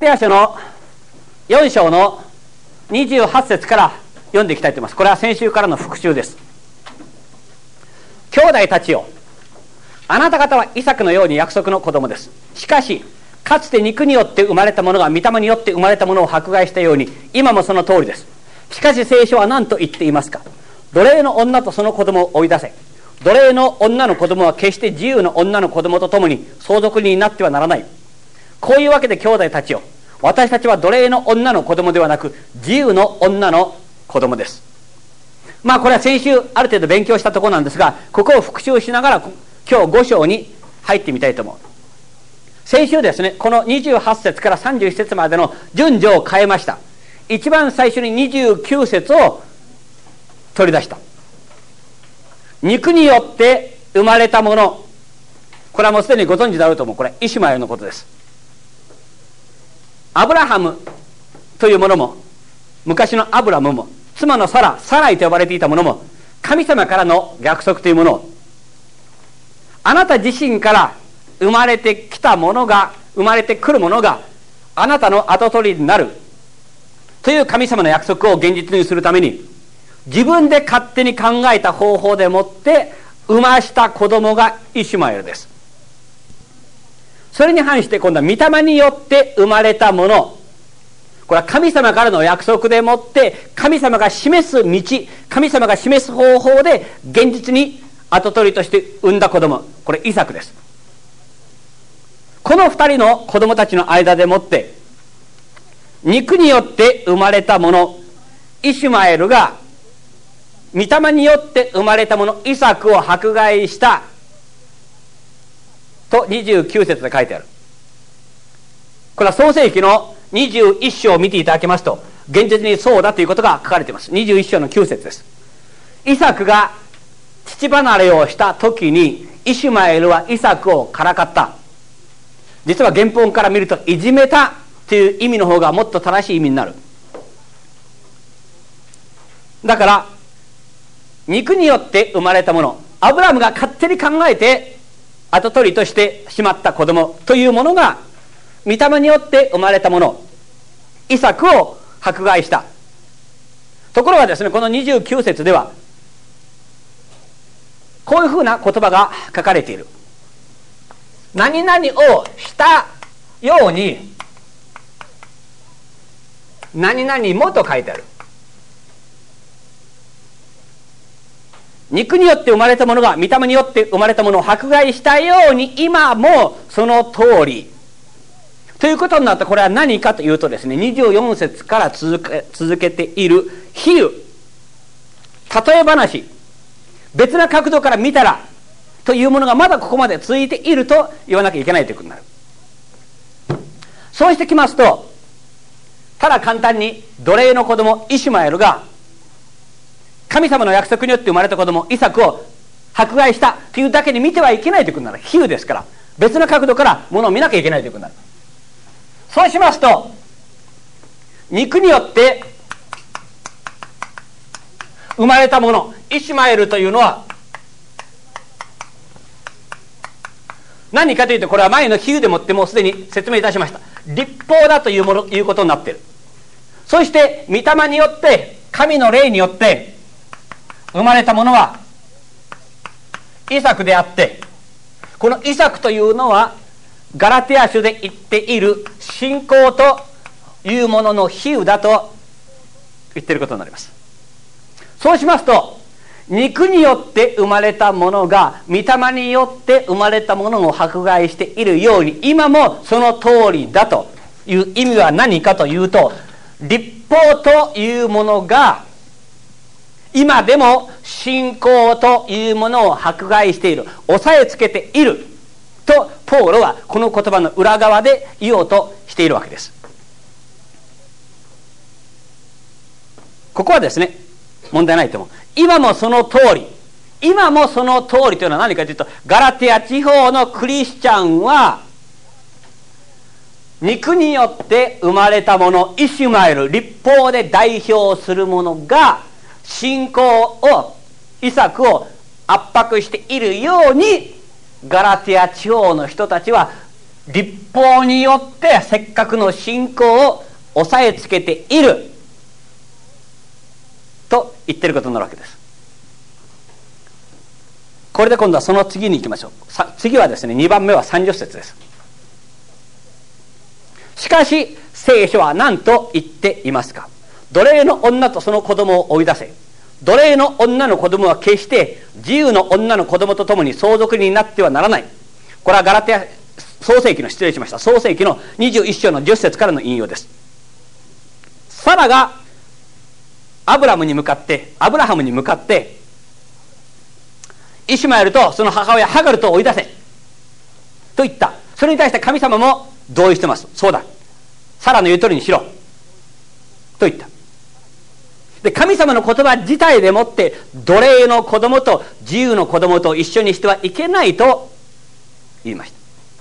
テヤ書の4章の28節から読んでいきたいと思います。これは先週からの復習です。兄弟たちよ、あなた方はイサクのように約束の子供です。しかしかつて肉によって生まれたものが御霊によって生まれたものを迫害したように、今もその通りです。しかし聖書は何と言っていますか。奴隷の女とその子供を追い出せ。奴隷の女の子供は決して自由の女の子供と共に相続人になってはならない。こういうわけで兄弟たちよ、私たちは奴隷の女の子供ではなく自由の女の子供です。これは先週ある程度勉強したところなんですが、ここを復習しながら今日5章に入ってみたいと思う。先週ですね、この28節から31節までの順序を変えました。一番最初に29節を取り出した。肉によって生まれたもの、これはもうすでにご存知だろうと思う。これイシュマエルのことです。アブラハムというものも、昔のアブラムも、妻のサライと呼ばれていたものも、神様からの約束というものを、あなた自身から生まれてきたものが、生まれてくるものがあなたの跡取りになるという神様の約束を現実にするために、自分で勝手に考えた方法でもって生ました子供がイシュマエルです。それに反して今度は御霊によって生まれたもの、これは神様からの約束でもって神様が示す道、神様が示す方法で現実に跡取りとして産んだ子供、これイサクです。この二人の子供たちの間でもって肉によって生まれたものイシュマエルが御霊によって生まれたものイサクを迫害したと29節で書いてある。これは創世記の21章を見ていただきますと現実にそうだということが書かれています。21章の9節です。イサクが父離れをした時にイシュマエルはイサクをからかった。実は原本から見るといじめたという意味の方がもっと正しい意味になる。だから肉によって生まれたもの、アブラムが勝手に考えて跡取りとしてしまった子供というものが御霊によって生まれたものイサクを迫害した。ところがですね、この29節ではこういうふうな言葉が書かれている。何々をしたように何々もと書いてある。肉によって生まれたものが御霊によって生まれたものを迫害したように今もその通りということになった。これは何かというとですね、24節から続けている比喩、例え話、別な角度から見たらというものがまだここまで続いていると言わなきゃいけないということになる。そうしてきますと、ただ簡単に奴隷の子供イシュマエルが神様の約束によって生まれた子供イサクを迫害したというだけに見てはいけないということになる。比喩ですから別の角度からものを見なきゃいけないということになる。そうしますと、肉によって生まれたものイシュマエルというのは何かというと、これは前の比喩でもってもうすでに説明いたしました。律法だということになっている。そして御霊によって神の霊によって生まれたものはイサクであって、このイサクというのはガラテヤ書で言っている信仰というものの比喩だと言っていることになります。そうしますと、肉によって生まれたものが御霊によって生まれたものを迫害しているように今もその通りだという意味は何かというと、律法というものが今でも信仰というものを迫害している、押さえつけているとポーロはこの言葉の裏側で言おうとしているわけです。ここはですね、問題ないと思う。今もその通り、今もその通りというのは何かというと、ガラテヤ地方のクリスチャンは肉によって生まれたもの、イシュマエル、律法で代表するものが信仰をイサクを圧迫しているようにガラテヤ地方の人たちは律法によってせっかくの信仰を押さえつけていると言ってることになるわけです。これで今度はその次に行きましょう。次はですね、2番目は30節です。しかし聖書は何と言っていますか。奴隷の女とその子供を追い出せ。奴隷の女の子供は決して自由の女の子供と共に相続人になってはならない。これはガラテヤ創世記の創世記の21章の10節からの引用です。サラがアブラハムに向かってイシュマエルとその母親ハガルと追い出せと言った。それに対して神様も同意してます。そうだ、サラの言う通りにしろと言った。で、神様の言葉自体でもって奴隷の子供と自由の子供と一緒にしてはいけないと言いました。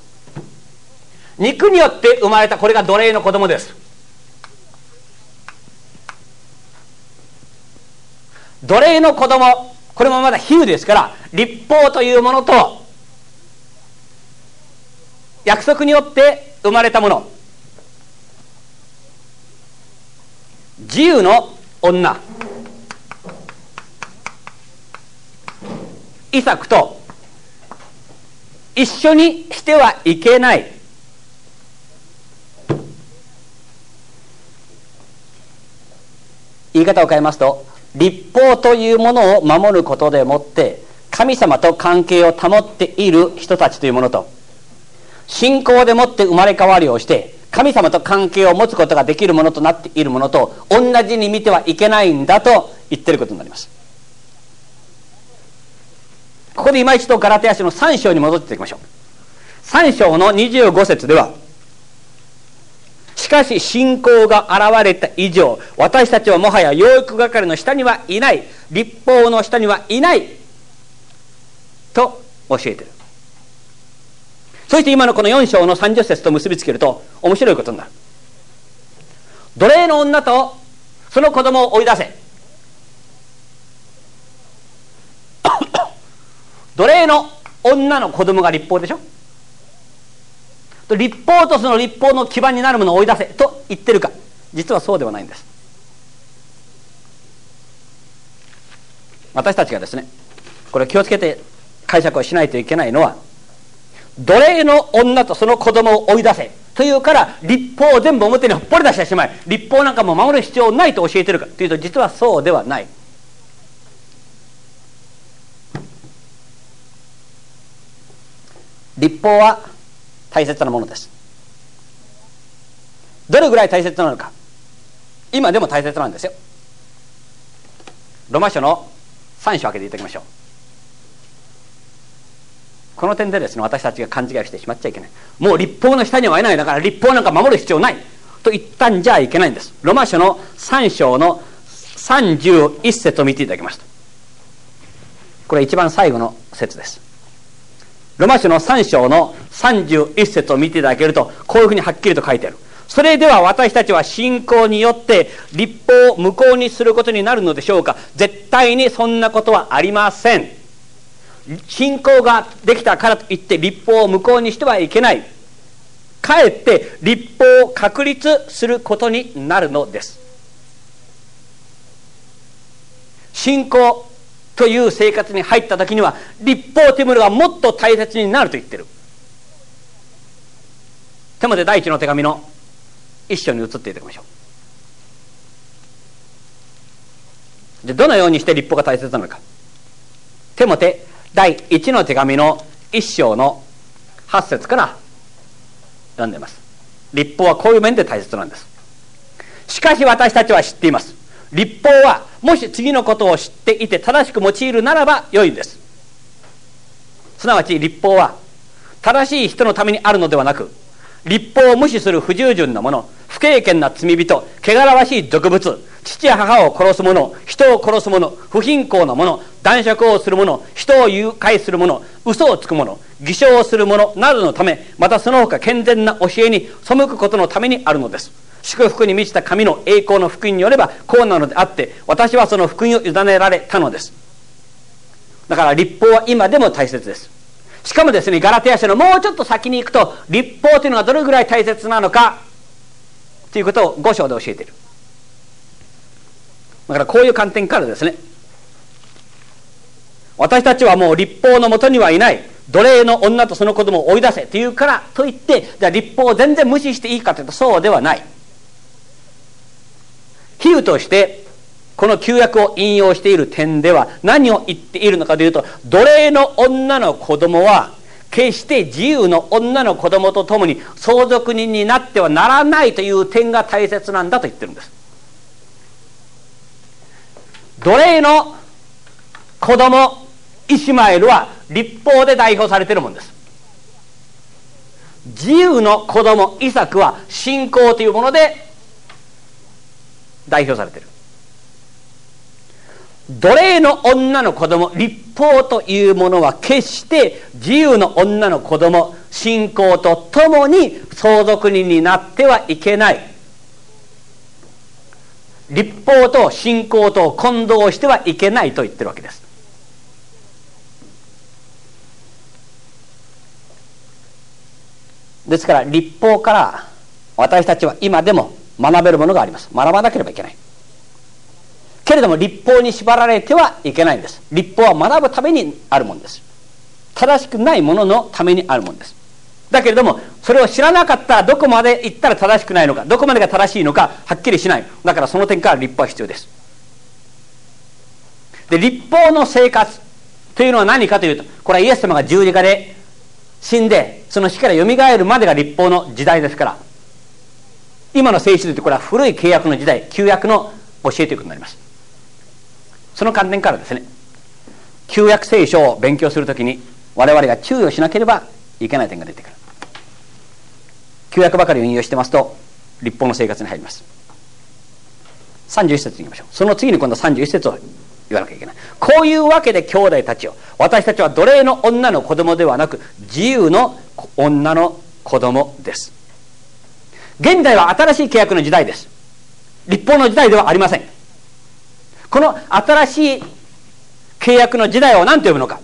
肉によって生まれたこれが奴隷の子供です。奴隷の子供、これもまだ比喩ですから、律法というものと約束によって生まれたもの、自由の女イサクと一緒にしてはいけない。言い方を変えますと、律法というものを守ることでもって神様と関係を保っている人たちというものと、信仰でもって生まれ変わりをして神様と関係を持つことができるものとなっているものと同じに見てはいけないんだと言っていることになります。ここで今一度ガラテヤ書の3章に戻っていきましょう。3章の25節では、しかし信仰が現れた以上、私たちはもはや養育係の下にはいない、律法の下にはいないと教えている。そして今のこの4章の30節と結びつけると面白いことになる。奴隷の女とその子供を追い出せ。奴隷の女の子供が律法でしょ。律法とその律法の基盤になるものを追い出せと言ってるか。実はそうではないんです。私たちがですね、これ気をつけて解釈をしないといけないのは、奴隷の女とその子供を追い出せというから律法を全部表にほっぽり出してしまい、律法なんかも守る必要ないと教えてるかというと、実はそうではない。律法は大切なものです。どれぐらい大切なのか、今でも大切なんですよ。ローマ書の3章を開けていただきましょう。この点でですね、私たちが勘違いしてしまっちゃいけない。もう律法の下にはいない、だから律法なんか守る必要ないと言ったんじゃいけないんです。ローマ書の3章の31節を見ていただきますと、これ一番最後の節です。ローマ書の3章の31節を見ていただけると、こういうふうにはっきりと書いてある。それでは私たちは信仰によって律法を無効にすることになるのでしょうか。絶対にそんなことはありません。信仰ができたからといって律法を無効にしてはいけない。かえって律法を確立することになるのです。信仰という生活に入った時には律法というものがもっと大切になると言ってる。テモテ第一の手紙の一章に移っていただきましょう。で、どのようにして律法が大切なのか。テモテ第一の手紙の一章の8節から読んでいます。律法はこういう面で大切なんです。しかし私たちは知っています。律法はもし次のことを知っていて正しく用いるならば良いんです。すなわち律法は正しい人のためにあるのではなく、律法を無視する不従順な者、不経験な罪人、汚らわしい俗物、父や母を殺す者、人を殺す者、不貧困な者、男爵をする者、人を誘拐する者、嘘をつく者、偽証をする者などのため、またその他健全な教えに背くことのためにあるのです。祝福に満ちた神の栄光の福音によればこうなのであって、私はその福音を委ねられたのです。だから律法は今でも大切です。 しかもですね、ガラテヤ書のもうちょっと先に行くと、律法というのがどれぐらい大切なのかということを5章で教えている。だからこういう観点からですね、私たちはもう律法のもとにはいない奴隷の女とその子供を追い出せというからといって、じゃあ律法を全然無視していいかというとそうではない。比喩としてこの旧約を引用している点では何を言っているのかというと、奴隷の女の子供は決して自由の女の子供と共に相続人になってはならないという点が大切なんだと言ってるんです。奴隷の子供イシュマエルは律法で代表されているものです。自由の子供イサクは信仰というもので代表されている。奴隷の女の子供律法というものは決して自由の女の子供信仰とともに相続人になってはいけない。律法と信仰と混同してはいけないと言ってるわけです。ですから律法から私たちは今でも学べるものがあります。学ばなければいけない。けれども律法に縛られてはいけないんです。律法は学ぶためにあるものです。正しくないもののためにあるものです。だけれどもそれを知らなかったらどこまで行ったら正しくないのか、どこまでが正しいのかはっきりしない。だからその点から律法は必要です。で、律法の生活というのは何かというと、これはイエス様が十字架で死んでその死からよみがえるまでが律法の時代ですから、今の聖書でいうとこれは古い契約の時代、旧約の教えということになります。その観点からですね、旧約聖書を勉強するときに我々が注意をしなければいけない点が出てくる。旧約ばかりを引用してますと律法の生活に入ります。31節に行きましょう。その次に今度31節を言わなきゃいけない。こういうわけで兄弟たちよ、私たちは奴隷の女の子供ではなく自由の女の子供です。現代は新しい契約の時代です。律法の時代ではありません。この新しい契約の時代を何と呼ぶのか。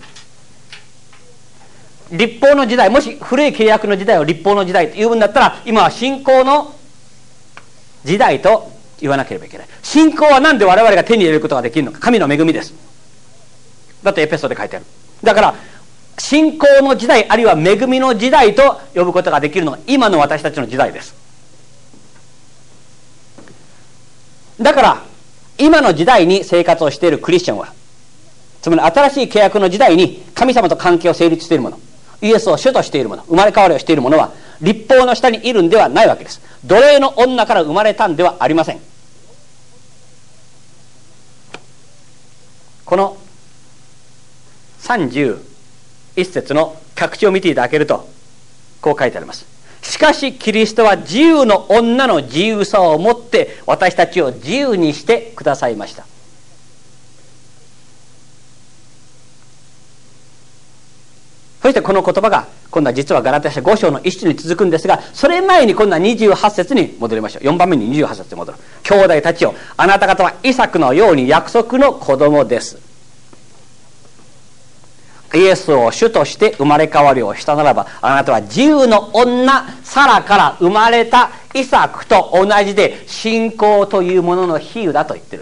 律法の時代、もし古い契約の時代を律法の時代と呼ぶんだったら、今は信仰の時代と言わなければいけない。信仰は何で我々が手に入れることができるのか。神の恵みです。だってエペソで書いてある。だから信仰の時代あるいは恵みの時代と呼ぶことができるのが今の私たちの時代です。だから今の時代に生活をしているクリスチャンは、つまり新しい契約の時代に神様と関係を成立しているもの、イエスを主としているもの、生まれ変わりをしているものは律法の下にいるんではないわけです。奴隷の女から生まれたんではありません。この31節の拡張を見ていただけるとこう書いてあります。しかしキリストは自由の女の自由さをもって私たちを自由にしてくださいました。そしてこの言葉が今度は実はガラテヤ書5章の一節に続くんですが、それ前に今度は28節に戻りましょう。4番目に28節に戻る。兄弟たちよ、あなた方はイサクのように約束の子供です。イエスを主として生まれ変わりをしたならば、あなたは自由の女サラから生まれたイサクと同じで信仰というものの比喩だと言ってる。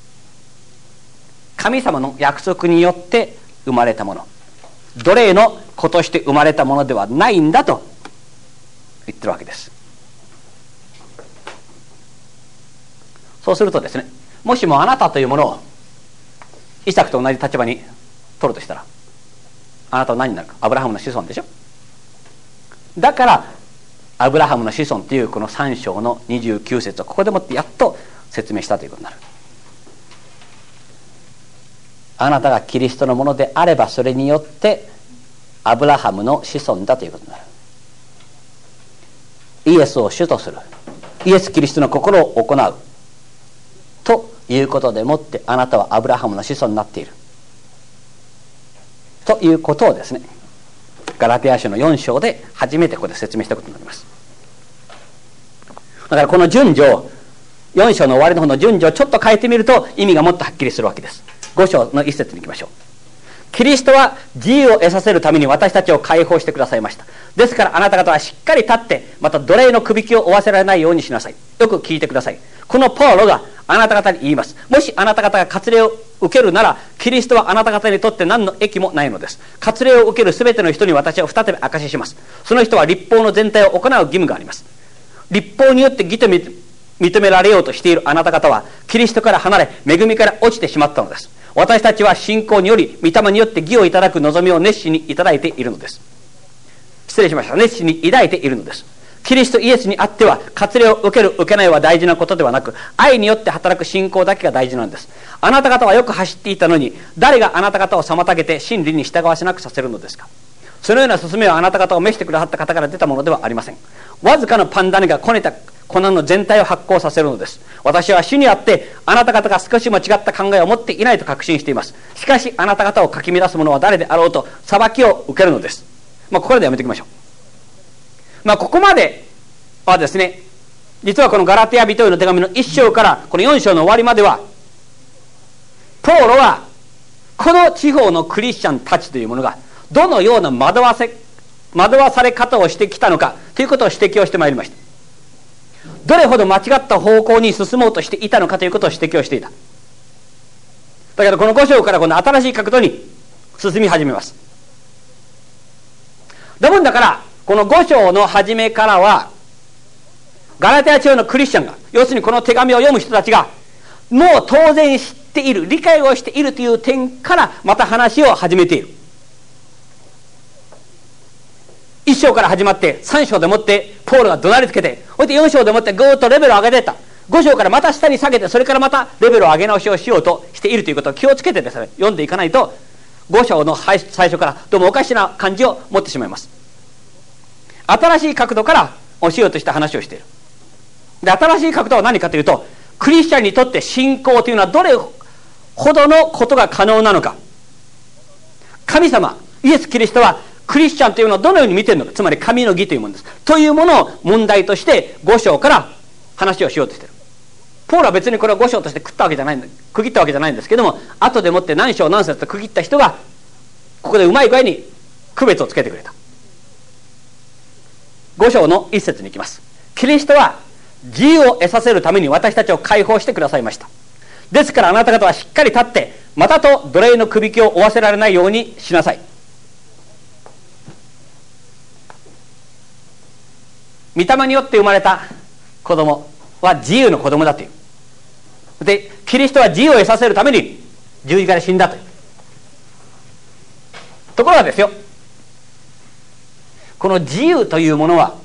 神様の約束によって生まれたもの、奴隷の子として生まれたものではないんだと言ってるわけです。そうするとですね、もしもあなたというものをイサクと同じ立場に取るとしたら、あなたは何になるか。アブラハムの子孫でしょ。だからアブラハムの子孫というこの3章の29節をここでもってやっと説明したということになる。あなたがキリストのものであればそれによってアブラハムの子孫だということになる。イエスを主とする、イエス・キリストの心を行うということでもってあなたはアブラハムの子孫になっているということをですね、ガラテヤ書の4章で初めてここで説明したことになります。だからこの順序を4章の終わりの方の順序をちょっと変えてみると意味がもっとはっきりするわけです。5章の1節に行きましょう。 キリストは自由を得させるために私たちを解放してくださいました。ですからあなた方はしっかり立って、また奴隷の首輝きを負わせられないようにしなさい。よく聞いてください。このパウロがあなた方に言います。もしあなた方が割礼を受けるなら、キリストはあなた方にとって何の益もないのです。割礼を受けるすべての人に私は再び証しします。その人は律法の全体を行う義務があります。律法によって義と認められようとしているあなた方は、キリストから離れ、恵みから落ちてしまったのです。私たちは信仰により、御霊によって義をいただく望みを熱心にいただいているのです。失礼しました。熱心に抱いているのです。キリストイエスにあっては、割礼を受ける受けないは大事なことではなく、愛によって働く信仰だけが大事なんです。あなた方はよく走っていたのに、誰があなた方を妨げて真理に従わせなくさせるのですか。そのような勧めはあなた方を召してくださった方から出たものではありません。わずかのパン種がこねた粉の全体を発酵させるのです。私は主にあってあなた方が少しも違った考えを持っていないと確信しています。しかしあなた方をかき乱す者は誰であろうと裁きを受けるのです。ここでやめておきましょう。ここまではですね、実はこのガラテヤ人への手紙の1章からこの4章の終わりまでは、ポーロはこの地方のクリスチャンたちというものがどのような惑わされ方をしてきたのかということを指摘をしてまいりました。どれほど間違った方向に進もうとしていたのかということを指摘をしていた。だけどこの5章からこの新しい角度に進み始めます。だからこの5章の初めからは、ガラテヤ地方のクリスチャンが、要するにこの手紙を読む人たちがもう当然知っている、理解をしているという点からまた話を始めている。1章から始まって3章でもってポールが怒鳴りつけて、そして4章でもってぐーっとレベルを上げていった。5章からまた下に下げて、それからまたレベルを上げ直しをしようとしているということを気をつけてですね、読んでいかないと5章の最初からどうもおかしな感じを持ってしまいます。新しい角度から教えようとした話をしている。で、新しい角度は何かというと、クリスチャンにとって信仰というのはどれほどのことが可能なのか。神様イエス・キリストはクリスチャンというのをどのように見ているのか、つまり神の義というものです。というものを問題として5章から話をしようとしている。ポールは別にこれを5章として区切ったわけじゃないんですけども、後でもって何章何節と区切った人がここでうまい具合に区別をつけてくれた。5章の1節に行きます。キリストは自由を得させるために私たちを解放してくださいました。ですからあなた方はしっかり立って、またと奴隷の首輝きを負わせられないようにしなさい。御霊によって生まれた子供は自由の子供だという。で、キリストは自由を得させるために十字架で死んだという。ところがですよ、この自由というものは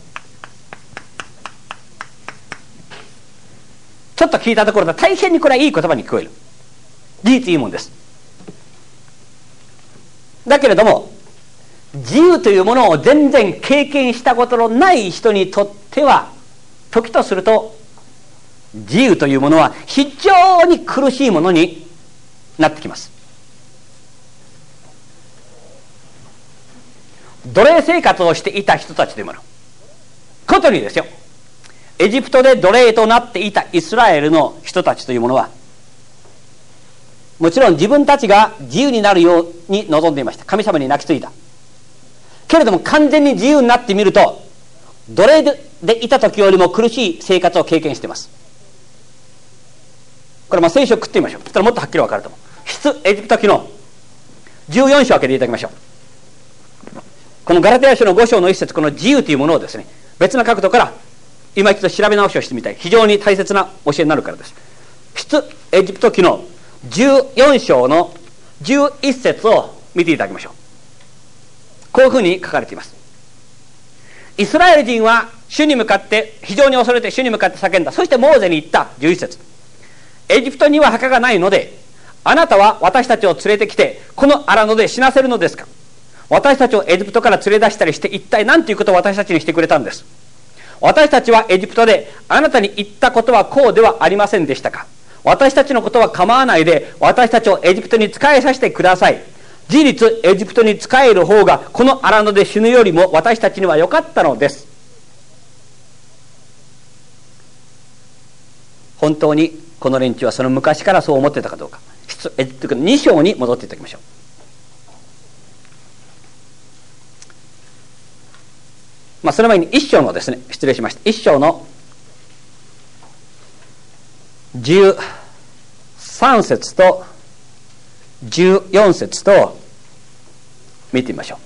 ちょっと聞いたところで大変にこれはいい言葉に聞こえる。事実いいもんです。だけれども自由というものを全然経験したことのない人にとっては、時とすると自由というものは非常に苦しいものになってきます。奴隷生活をしていた人たちというもの、ことにですよ、エジプトで奴隷となっていたイスラエルの人たちというものは、もちろん自分たちが自由になるように望んでいました。神様に泣きついた。けれども完全に自由になってみると、奴隷でいた時よりも苦しい生活を経験しています。これ聖書を食ってみましょう。そしたらもっとはっきり分かると思う。出エジプト記の14章を開けていただきましょう。このガラテヤ書の5章の一節、この自由というものをですね、別な角度から今一度調べ直しをしてみたい。非常に大切な教えになるからです。出エジプト記の14章の11節を見ていただきましょう。こういうふうに書かれています。イスラエル人は主に向かって非常に恐れて主に向かって叫んだ。そしてモーゼに言った11節、エジプトには墓がないので、あなたは私たちを連れてきてこの荒野で死なせるのですか。私たちをエジプトから連れ出したりして一体何ということを私たちにしてくれたんです。私たちはエジプトであなたに言ったことはこうではありませんでしたか。私たちのことは構わないで私たちをエジプトに仕えさせてください。事実エジプトに仕える方がこの荒野で死ぬよりも私たちには良かったのです。本当にこの連中はその昔からそう思ってたかどうか、エジプトの2章に戻っていただきましょう。 その前に一章のですね、失礼しました。一章の13節と14節と見てみましょう。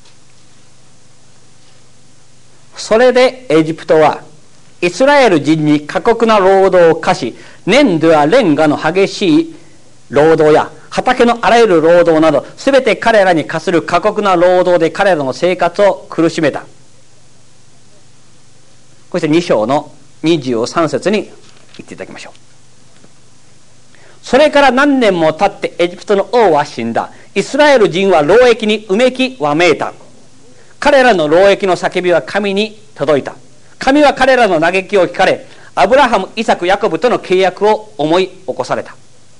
それでエジプトはイスラエル人に過酷な労働を課し、粘土やレンガの激しい労働や畑のあらゆる労働など、すべて彼らに課する過酷な労働で彼らの生活を苦しめた。そして2章の23節に言っていただきましょう。それから何年も経ってエジプトの王は死んだ。イスラエル人は労役にうめきわめいた。彼らの労役の叫びは神に届いた。神は彼らの嘆きを聞かれ、アブラハム、イサク、ヤコブとの契約を思い起こされた。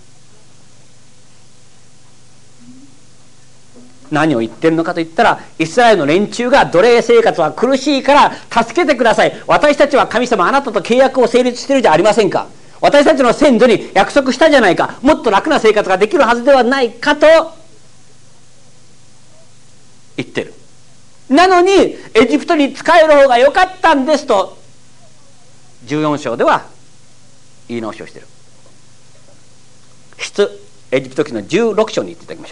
何を言ってるのかと言ったら、イスラエルの連中が奴隷生活は苦しいから助けてください。私たちは神様、あなたと契約を成立しているじゃありませんか。私たちの先祖に約束したじゃないか。もっと楽な生活ができるはずではないかと言ってる。なのにエジプトに仕える方が良かったんですと14章では言い直しをしている。出エジプト記の16章に言っていただきましょ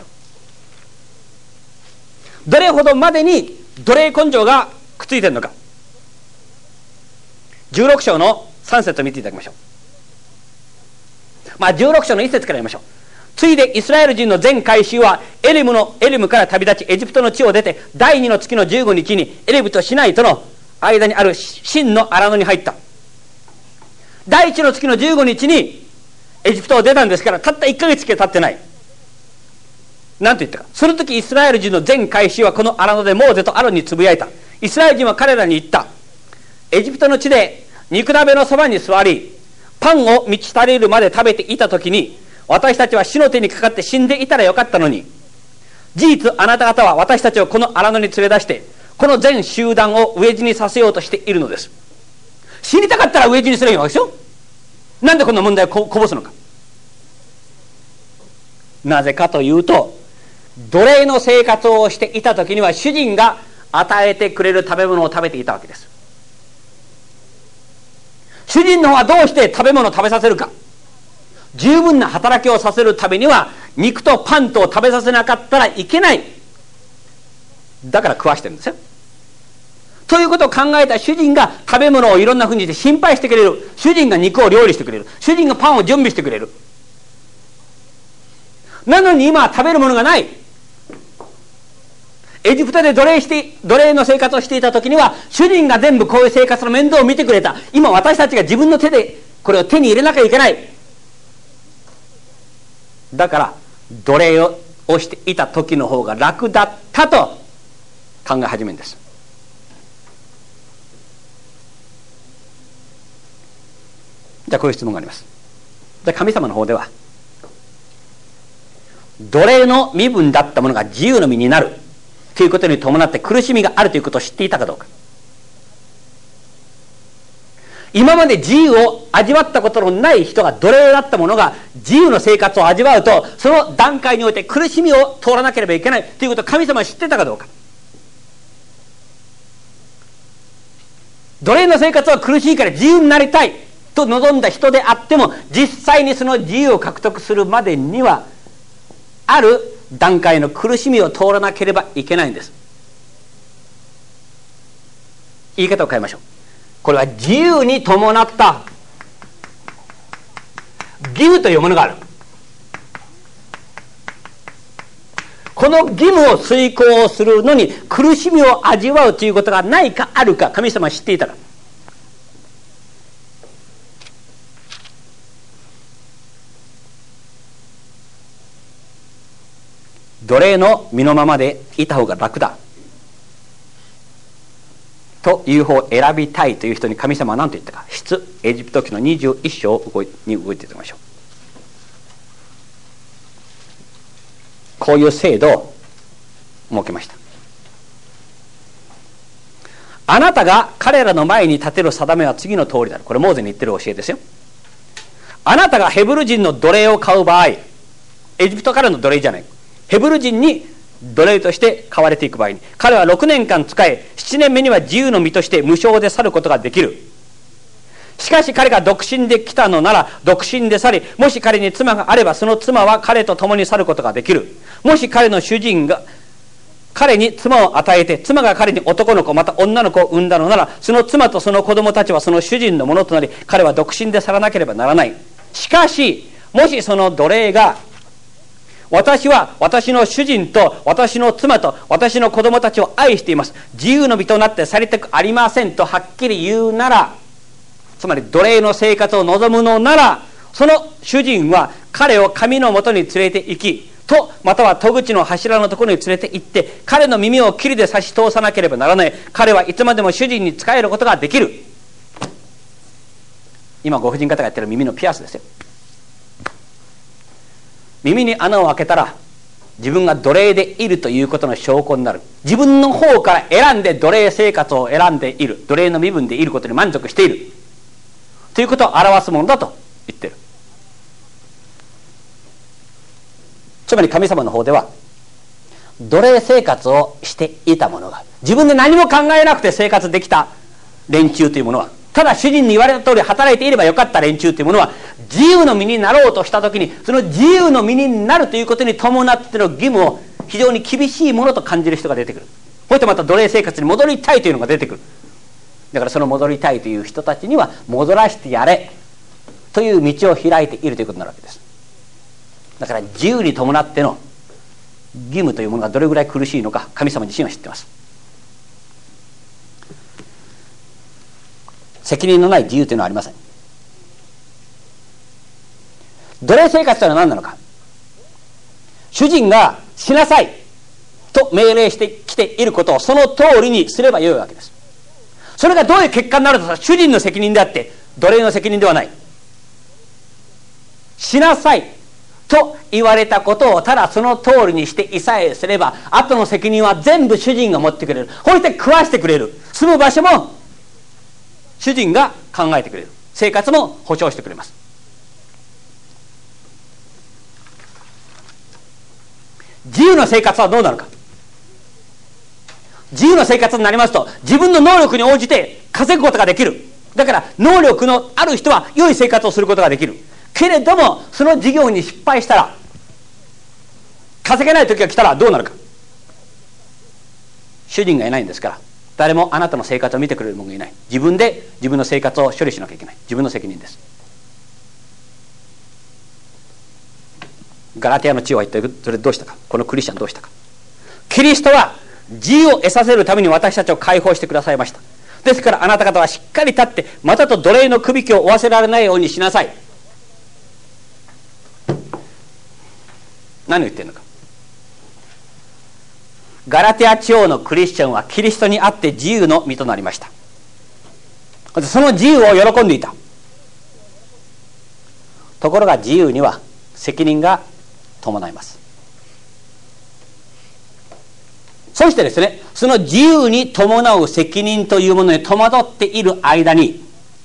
う。どれほどまでに奴隷根性がくっついているのか。16章の3節を見ていただきましょう。16章の1節から読みましょう。ついでイスラエル人の全会衆はエリムから旅立ち、エジプトの地を出て、第2の月の15日にエリムとシナイとの間にあるシンの荒野に入った。第1の月の15日にエジプトを出たんですから、たった1ヶ月しか経ってない。何と言ったか。その時イスラエル人の全会衆はこの荒野でモーゼとアロンにつぶやいた。イスラエル人は彼らに言った。エジプトの地で肉鍋のそばに座り、パンを満ち足りるまで食べていた時に、私たちは死の手にかかって死んでいたらよかったのに、事実あなた方は私たちをこの荒野に連れ出して、この全集団を飢え死にさせようとしているのです。死にたかったら飢え死にすればいいわけでしょ。なんでこんな問題をこぼすのか。なぜかというと、奴隷の生活をしていた時には主人が与えてくれる食べ物を食べていたわけです。主人の方はどうして食べ物を食べさせるか。十分な働きをさせるためには肉とパンとを食べさせなかったらいけない。だから食わしてるんですよ。ということを考えた主人が食べ物をいろんなふうにして心配してくれる。主人が肉を料理してくれる。主人がパンを準備してくれる。なのに今は食べるものがない。エジプトで奴隷の生活をしていた時には主人が全部こういう生活の面倒を見てくれた。今私たちが自分の手でこれを手に入れなきゃいけない。だから奴隷をしていた時の方が楽だったと考え始めるんです。じゃあこういう質問があります。じゃあ神様の方では奴隷の身分だったものが自由の身になるということに伴って苦しみがあるということを知っていたかどうか。今まで自由を味わったことのない人が奴隷だったものが自由の生活を味わうと、その段階において苦しみを通らなければいけないということを神様は知ってたかどうか。奴隷の生活は苦しいから自由になりたいと望んだ人であっても、実際にその自由を獲得するまでにはある段階の苦しみを通らなければいけないんです。言い方を変えましょう。これは自由に伴った義務というものがある。この義務を遂行するのに苦しみを味わうということがないかあるか、神様は知っていたか。奴隷の身のままでいた方が楽だという方を選びたいという人に神様は何と言ったか。出エジプト記の21章に動いていきましょう。こういう制度を設けました。あなたが彼らの前に立てる定めは次の通りだ。これモーゼに言ってる教えですよ。あなたがヘブル人の奴隷を買う場合、エジプトからの奴隷じゃない、ヘブル人に奴隷として買われていく場合に、彼は6年間仕え、7年目には自由の身として無償で去ることができる。しかし彼が独身で来たのなら独身で去り、もし彼に妻があればその妻は彼と共に去ることができる。もし彼の主人が彼に妻を与えて、妻が彼に男の子また女の子を産んだのなら、その妻とその子供たちはその主人のものとなり、彼は独身で去らなければならない。しかしもしその奴隷が、私は私の主人と私の妻と私の子供たちを愛しています、自由の身となって去りたくありませんとはっきり言うなら、つまり奴隷の生活を望むのなら、その主人は彼を神のもとに連れて行き、とまたは戸口の柱のところに連れて行って彼の耳を切りで差し通さなければならない。彼はいつまでも主人に仕えることができる。今ご婦人方がやってる耳のピアスですよ。耳に穴を開けたら自分が奴隷でいるということの証拠になる。自分の方から選んで奴隷生活を選んでいる、奴隷の身分でいることに満足しているということを表すものだと言ってる。つまり神様の方では奴隷生活をしていた者が、自分で何も考えなくて生活できた連中というものは、ただ主人に言われた通り働いていればよかった連中というものは、自由の身になろうとした時にその自由の身になるということに伴っての義務を非常に厳しいものと感じる人が出てくる。そしてまた奴隷生活に戻りたいというのが出てくる。だからその戻りたいという人たちには戻らせてやれという道を開いているということになるわけです。だから自由に伴っての義務というものがどれぐらい苦しいのか神様自身は知っています。責任のない自由というのはありません。奴隷生活というのは何なのか。主人がしなさいと命令してきていることをその通りにすればよいわけです。それがどういう結果になるとさ、主人の責任であって奴隷の責任ではない。しなさいと言われたことをただその通りにしていさえすれば、後の責任は全部主人が持ってくれる。そして食わしてくれる。住む場所も主人が考えてくれる。生活も保障してくれます。自由な生活はどうなるか。自由な生活になりますと自分の能力に応じて稼ぐことができる。だから能力のある人は良い生活をすることができる。けれどもその事業に失敗したら、稼げない時が来たらどうなるか。主人がいないんですから、誰もあなたの生活を見てくれる者がいない。自分で自分の生活を処理しなきゃいけない。自分の責任です。ガラテヤの地は一体それどうしたか。このクリスチャンどうしたか。キリストは自由を得させるために私たちを解放してくださいました。ですからあなた方はしっかり立ってまたと奴隷のくびきを負わせられないようにしなさい。何を言ってるのか。ガラテヤ地方のクリスチャンはキリストにあって自由の身となりました。その自由を喜んでいた。ところが自由には責任が伴います。そしてですね、その自由に伴う責任というものに戸惑っている間に、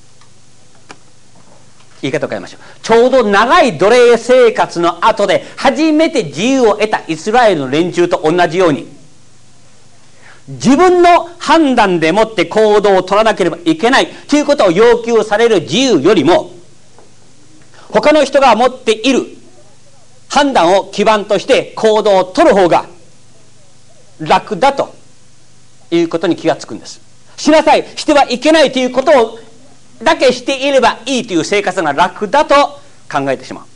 言い方を変えましょう。ちょうど長い奴隷生活の後で初めて自由を得たイスラエルの連中と同じように、自分の判断でもって行動を取らなければいけないということを要求される自由よりも、他の人が持っている判断を基盤として行動を取る方が楽だということに気がつくんです。しなさい、してはいけないということをだけしていればいいという生活が楽だと考えてしま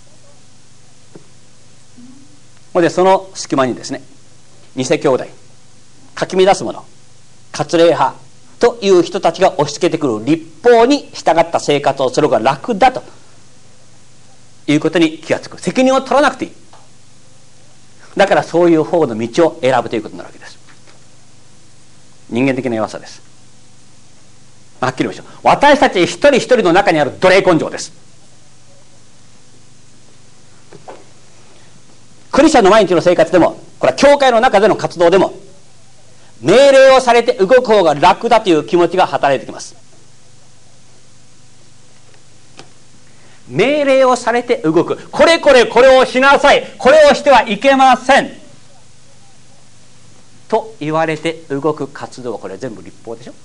う。でその隙間にですね、偽兄弟、かき乱す者、割礼派という人たちが押し付けてくる律法に従った生活をする方が楽だということに気がつく。責任を取らなくていい。だからそういう方の道を選ぶということになるわけです。人間的な弱さです。はっきり言いましょう。私たち一人一人の中にある奴隷根性です。クリスチャンの毎日の生活でも、これは教会の中での活動でも、命令をされて動く方が楽だという気持ちが働いてきます。命令をされて動く。これこれこれをしなさい。これをしてはいけません。 言われて動く活動はこれは全部律法でしょ。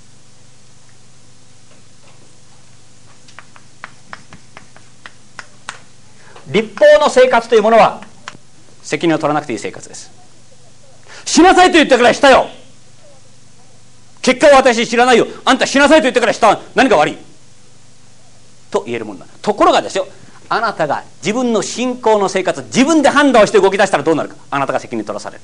律法の生活というものは責任を取らなくていい生活です。しなさいと言ったからしたよ、結果は私知らないよ、あんたしなさいと言ったからした、何が悪いと言えるものだ。ところがですよ、あなたが自分の信仰の生活自分で判断をして動き出したらどうなるか。あなたが責任取らされる。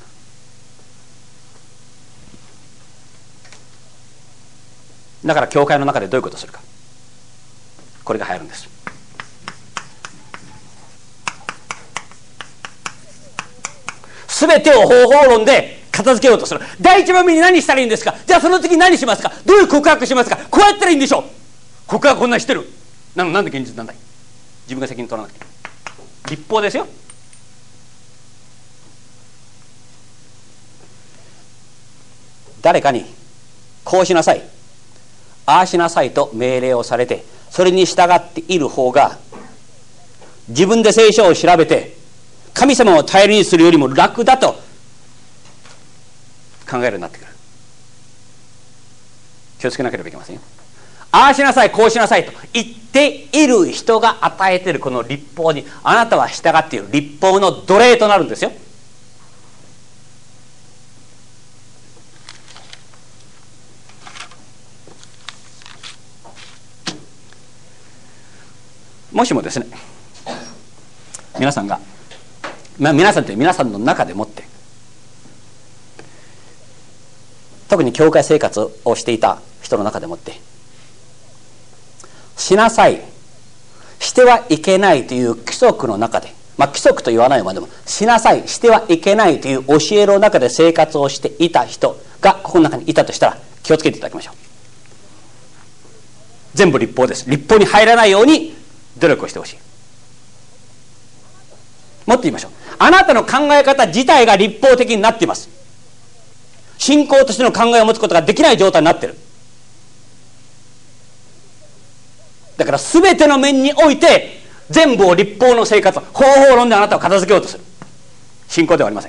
だから教会の中でどういうことをするか、これが流行るんです。全てを方法論で片付けようとする。第一番目に何したらいいんですか、じゃあその次何しますか、どういう告白しますか、こうやったらいいんでしょう。告白こんなにしてる、なんで現実なんだい。自分が責任取らなくていい。律法ですよ。誰かにこうしなさいああしなさいと命令をされてそれに従っている方が、自分で聖書を調べて神様を頼りにするよりも楽だと考えるようになってくる。気をつけなければいけませんよ。ああしなさいこうしなさいと言っている人が与えているこの律法にあなたは従っている。律法の奴隷となるんですよ。もしもですね、皆さんが、皆さんという皆さんの中でもって特に教会生活をしていた人の中でもってしなさいしてはいけないという規則の中で、規則と言わないまでもしなさいしてはいけないという教えの中で生活をしていた人がここの中にいたとしたら気をつけていただきましょう。全部律法です。律法に入らないように努力をしてほしい。もっと言いましょう。あなたの考え方自体が律法的になっています。信仰としての考えを持つことができない状態になっている。だから全ての面において全部を律法の生活、方法論であなたを片付けようとする。信仰ではありません。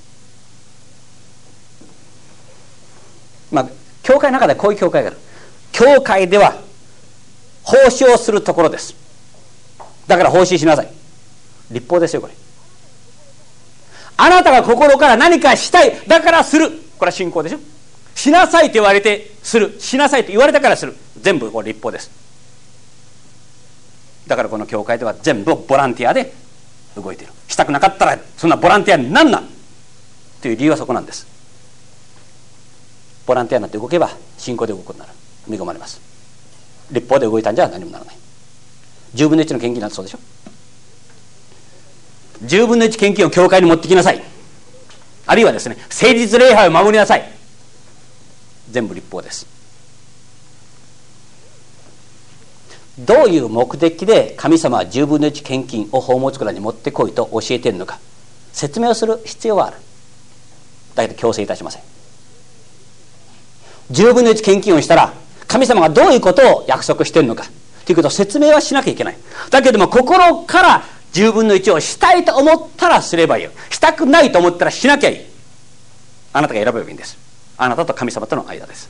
教会の中でこういう教会がある。教会では奉仕をするところです。だから奉仕しなさい。律法ですよこれ。あなたが心から何かしたい、だからする、これは信仰でしょ。しなさいと言われてする、しなさいと言われたからする、全部これ律法です。だからこの教会では全部ボランティアで動いている。したくなかったらそんなボランティアになんなという理由はそこなんです。ボランティアになって動けば信仰で動くことになる。見込まれます。律法で動いたんじゃ何もならない。10分の1の献金なんてそうでしょ。10分の1献金を教会に持ってきなさい、あるいはですね誠実礼拝を守りなさい、全部律法です。どういう目的で神様は10分の1献金を宝物庫に持ってこいと教えているのか説明をする必要はある。だけど強制いたしません。10分の1献金をしたら神様がどういうことを約束しているのかということを説明はしなきゃいけない。だけども心から10分の1をしたいと思ったらすればいい。したくないと思ったらしなきゃいい。あなたが選べばいいんです。あなたと神様との間です。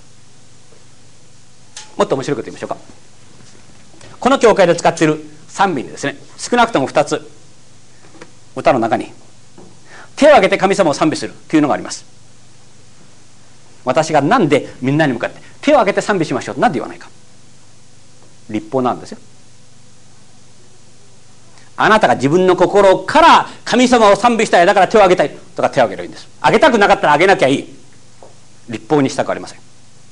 もっと面白いこと言いましょうか。この教会で使っている賛美にですね、少なくとも2つ歌の中に手を挙げて神様を賛美するというのがあります。私がなんでみんなに向かって手を挙げて賛美しましょうとなんで言わないか。律法なんですよ。あなたが自分の心から神様を賛美したい、だから手を挙げたいとか手を挙げればいいんです。挙げたくなかったら挙げなきゃいい。律法にしたくありません。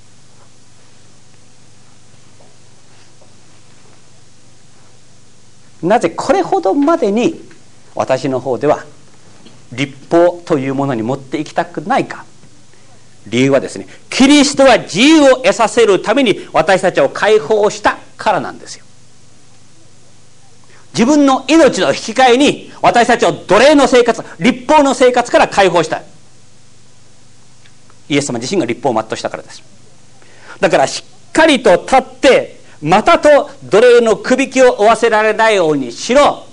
なぜこれほどまでに私の方では律法というものに持っていきたくないか。理由はですね、キリストは自由を得させるために私たちを解放したからなんですよ。自分の命の引き換えに私たちを奴隷の生活、律法の生活から解放した。イエス様自身が律法を全うしたからです。だからしっかりと立ってまたと奴隷のくびきを負わせられないようにしろ。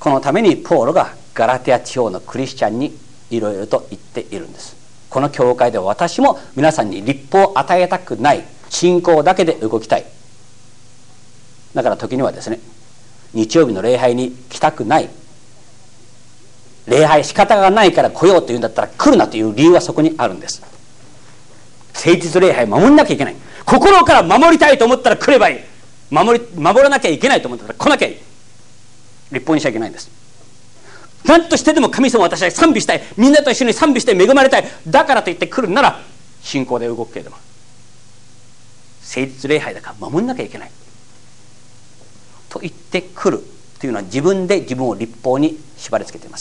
このためにポーロがガラテヤ地方のクリスチャンにいろいろと言っているんです。この教会では私も皆さんに律法を与えたくない、信仰だけで動きたい。だから時にはですね、日曜日の礼拝に来たくない、礼拝仕方がないから来ようというんだったら来るなという理由はそこにあるんです。誠実礼拝守んなきゃいけない、心から守りたいと思ったら来ればいい、守らなきゃいけないと思ったら来なきゃいい。律法にしちゃいけないんです。何としてでも神様を私は賛美したい、みんなと一緒に賛美して恵まれたい、だからといって来るなら信仰で動くけれども、誠実礼拝だから守んなきゃいけないと言って来るというのは、自分で自分を律法に縛り付けています。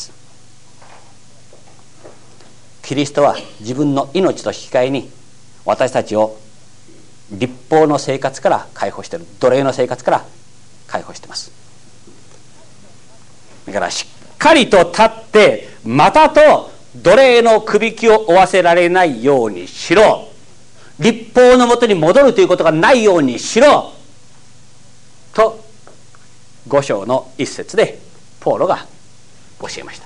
キリストは自分の命と引き換えに私たちを律法の生活から解放している、奴隷の生活から解放しています。だからしっかりと立って、またと奴隷のくびきを負わせられないようにしろ、律法のもとに戻るということがないようにしろと5章の一節でポーロが教えました。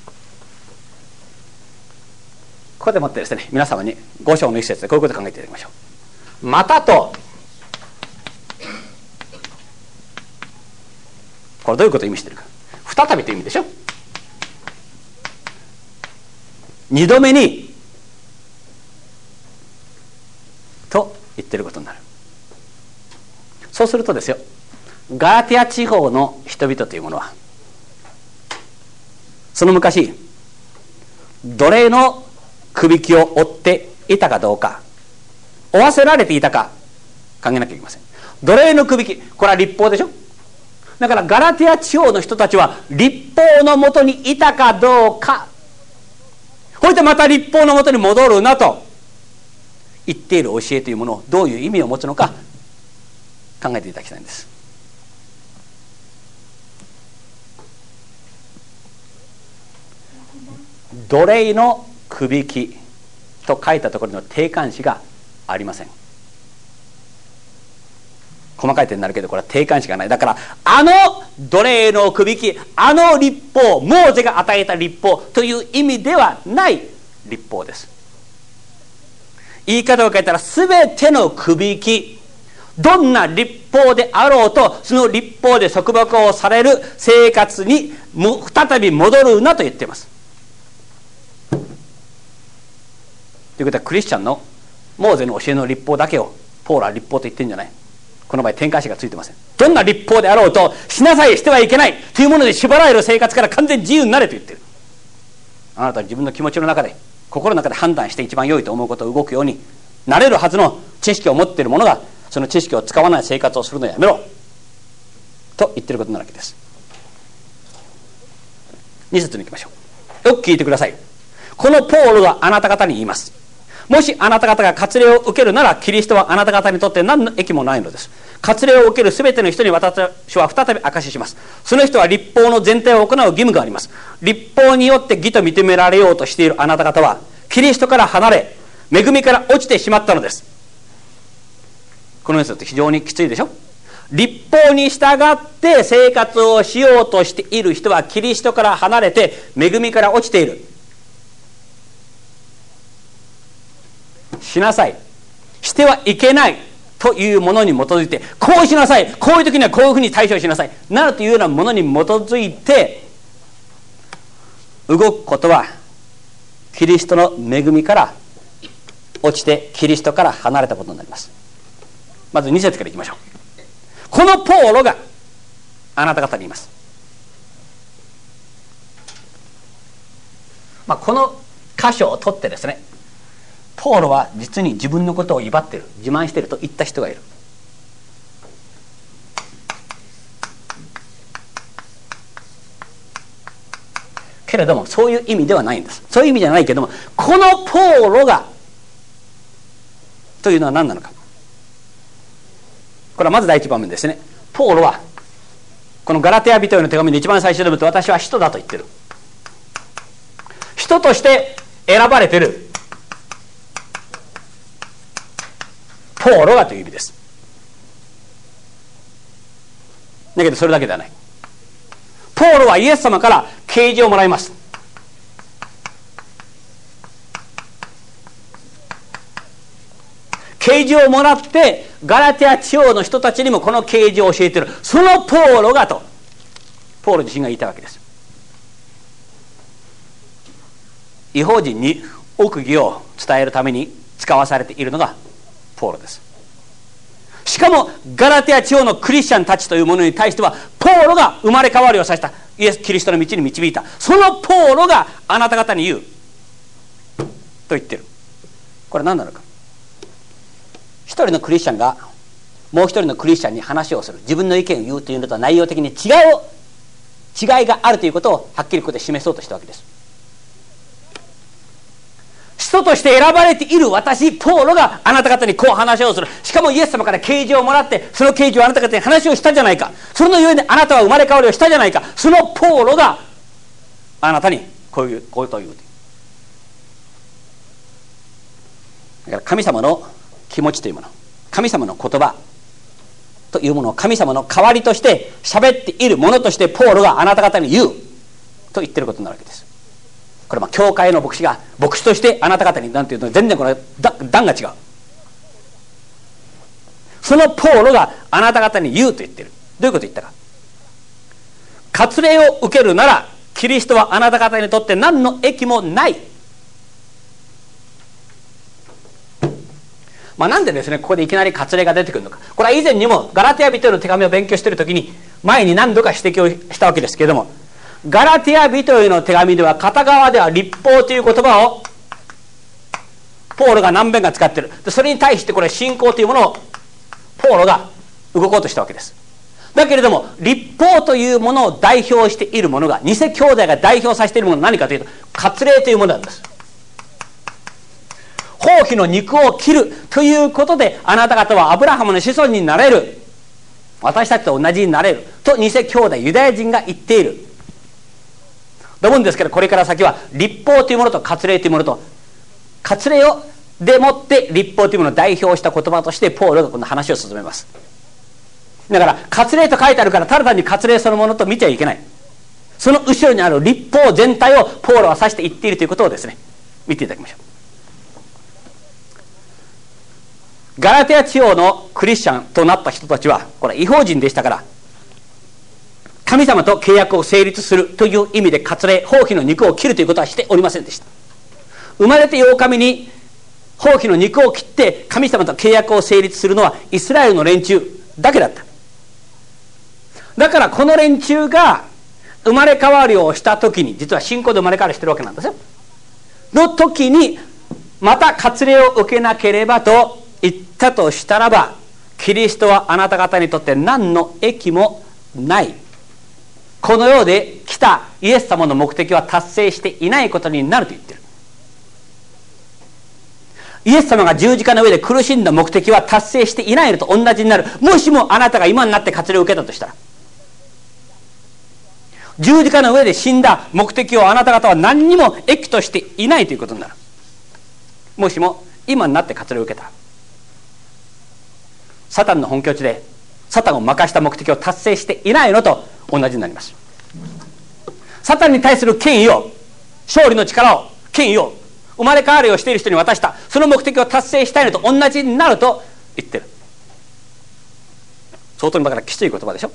ここでもってですね、皆様に5章の一節でこういうことを考えていただきましょう。またと、これどういうことを意味しているか。再びという意味でしょ。2度目にと言っていることになる。そうするとですよ、ガラテヤ地方の人々というものは、その昔奴隷のくびきを負っていたかどうか、負わせられていたか考えなきゃいけません。奴隷のくびき、これは律法でしょ。だからガラテヤ地方の人たちは律法のもとにいたかどうか、これでまた律法のもとに戻るなと言っている教えというものをどういう意味を持つのか考えていただきたいんです。奴隷のくびきと書いたところの定冠詞がありません。細かい点になるけど、これは定冠詞がない。だからあの奴隷のくびき、あの律法、モーゼが与えた律法という意味ではない律法です。言い方を変えたら、全てのくびき、どんな律法であろうと、その律法で束縛をされる生活に再び戻るなと言っています。ということは、クリスチャンのモーゼの教えの律法だけをポーラは律法と言ってるんじゃない。この場合転換詞がついてません。どんな律法であろうと、しなさいしてはいけないというもので縛られる生活から完全に自由になれと言ってる。あなたは自分の気持ちの中で、心の中で判断して一番良いと思うことを動くようになれるはずの知識を持っている者が、その知識を使わない生活をするのをやめろと言ってることなわけです。2節に行きましょう。よく聞いてください。このポールはあなた方に言います。もしあなた方が割礼を受けるなら、キリストはあなた方にとって何の益もないのです。割礼を受けるすべての人に私は再び証しします。その人は律法の前提を行う義務があります。律法によって義と認められようとしているあなた方は、キリストから離れ、恵みから落ちてしまったのです。このやつって非常にきついでしょ。律法に従って生活をしようとしている人は、キリストから離れて恵みから落ちている。しなさい、してはいけないというものに基づいて、こうしなさい、こういう時にはこういうふうに対処しなさいなるというようなものに基づいて動くことは、キリストの恵みから落ちてキリストから離れたことになります。まず2節からいきましょう。このポーロがあなた方に言います。この箇所を取ってですね、ポーロは実に自分のことを威張っている、自慢していると言った人がいる。けれどもそういう意味ではないんです。そういう意味じゃないけども、このポーロがというのは何なのか。これはまず第一番目ですね。ポーロはこのガラテヤ人への手紙の一番最初でもって、私は使徒だと言ってる。使徒として選ばれているポーロがという意味です。だけどそれだけではない。ポポールはイエス様から啓示をもらいます。啓示をもらってガラテヤ地方の人たちにもこの啓示を教えている。そのポールがとポール自身が言ったわけです。異邦人に奥義を伝えるために使わされているのがポールです。しかもガラテヤ地方のクリスチャンたちというものに対してはポールが生まれ変わりをさせた、イエス・キリストの道に導いた。そのポールがあなた方に言うと言ってる。これ何なのか。一人のクリスチャンがもう一人のクリスチャンに話をする、自分の意見を言うというのとは内容的に違いがあるということをはっきりここで示そうとしたわけです。使徒として選ばれている私ポールがあなた方にこう話をする。しかもイエス様から啓示をもらって、その啓示をあなた方に話をしたじゃないか。そのゆえにあなたは生まれ変わりをしたじゃないか。そのポールがあなたにこういうことを言う。だから神様の気持ちというもの、神様の言葉というものを神様の代わりとして喋っているものとしてポールがあなた方に言うと言ってることになるわけです。これは教会の牧師が牧師としてあなた方に何て言うと全然これ段が違う。そのポールがあなた方に言うと言ってる。どういうこと言ったか。割礼を受けるならキリストはあなた方にとって何の益もない。なんでですねここでいきなり割礼が出てくるのか。これは以前にもガラテヤ人への手紙を勉強しているときに前に何度か指摘をしたわけですけれども、ガラテヤ人への手紙では片側では律法という言葉をポールが何遍か使っている。それに対してこれ信仰というものをポールが動こうとしたわけです。だけれども律法というものを代表しているものが、偽兄弟が代表させているものは何かというと割礼というものなんです。包皮の肉を切るということであなた方はアブラハムの子孫になれる、私たちと同じになれると偽兄弟ユダヤ人が言っていると思うんですけど、これから先は律法というものと割礼というものと、割礼をでもって律法というものを代表した言葉としてポールがこの話を進めます。だから割礼と書いてあるからただ単に割礼そのものと見ちゃいけない。その後ろにある律法全体をポールは指して言っているということをですね見ていただきましょう。ガラテヤ地方のクリスチャンとなった人たちはこれ異邦人でしたから、神様と契約を成立するという意味で割礼、包皮の肉を切るということはしておりませんでした。生まれて8日目に包皮の肉を切って神様と契約を成立するのはイスラエルの連中だけだった。だからこの連中が生まれ変わりをした時に、実は信仰で生まれ変わりしてるわけなんですよ。の時にまた割礼を受けなければと言ったとしたらば、キリストはあなた方にとって何の益もない。この世で来たイエス様の目的は達成していないことになると言ってる。イエス様が十字架の上で苦しんだ目的は達成していないのと同じになる。もしもあなたが今になって割礼を受けたとしたら、十字架の上で死んだ目的をあなた方は何にも益としていないということになる。もしも今になって割礼を受けたら、サタンの本拠地でサタンを任した目的を達成していないのと同じになります。サタンに対する権威を、勝利の力を、権威を生まれ変わりをしている人に渡した、その目的を達成したいのと同じになると言ってる。相当にだからきつい言葉でしょ。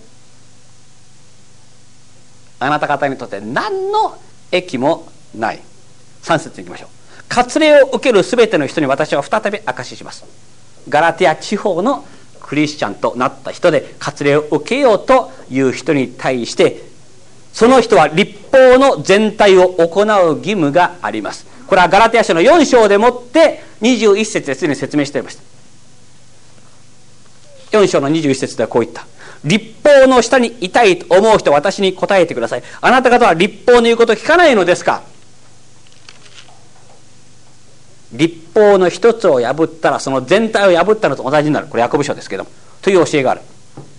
あなた方にとって何の益もない。3節に行きましょう。割礼を受けるすべての人に私は再び証しします。ガラテヤ地方のクリスチャンとなった人で割礼を受けようという人に対して、その人は律法の全体を行う義務があります。これはガラテヤ書の4章でもって21節ですでに説明していました。4章の21節ではこう言った。律法の下にいたいと思う人は私に答えてください。あなた方は律法の言うことを聞かないのですか。律法の一つを破ったらその全体を破ったのと同じになる。これヤコブ書ですけども、という教えがある。